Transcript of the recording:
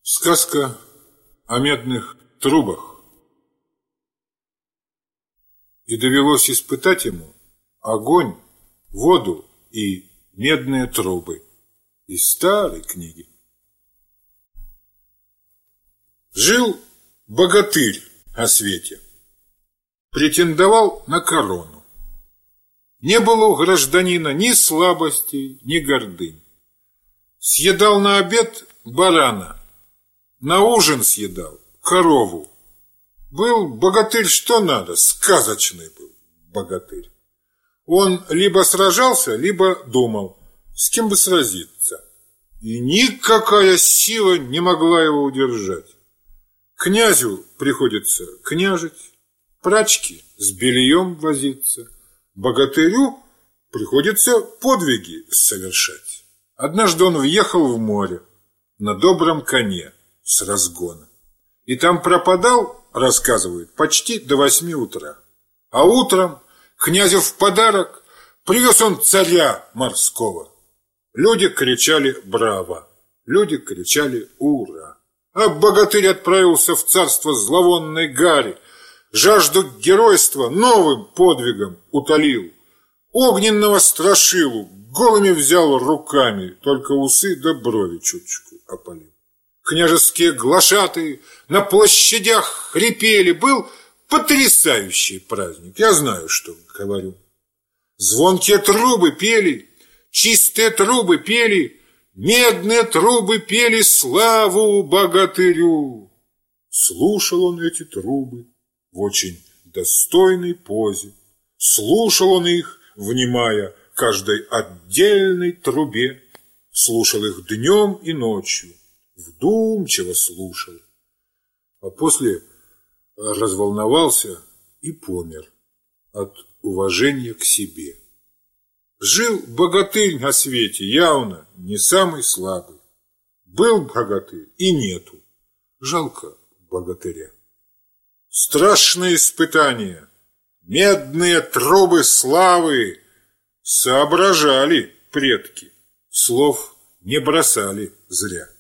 Сказка о медных трубах. И довелось испытать ему огонь, воду и медные трубы из старой книги. Жил богатырь о свете, претендовал на корону. Не было у гражданина ни слабостей, ни гордынь. Съедал на обед барана, на ужин съедал корову. Был богатырь что надо, сказочный был богатырь. Он либо сражался, либо думал, с кем бы сразиться. И никакая сила не могла его удержать. Князю приходится княжить, прачке с бельем возиться, богатырю приходится подвиги совершать. Однажды он въехал в море на добром коне с разгона. И там пропадал, рассказывают, почти до 8 утра. А утром князю в подарок привез он царя морского. Люди кричали «Браво!», люди кричали «Ура!». А богатырь отправился в царство зловонной гари, жажду геройства новым подвигом утолил. Огненного страшилу голыми взял руками, только усы да брови чуточку опалил. Княжеские глашатые на площадях хрипели. Был потрясающий праздник, я знаю, что говорю. Звонкие трубы пели, чистые трубы пели, медные трубы пели славу богатырю. Слушал он эти трубы в очень достойной позе. Слушал он их, внимая каждой отдельной трубе. Слушал их днем и ночью, вдумчиво слушал. А после разволновался и помер от уважения к себе. Жил богатырь на свете, явно не самый слабый. Был богатырь и нету. Жалко богатыря. Страшное испытание. Медные трубы славы. Соображали предки. Слов не бросали зря.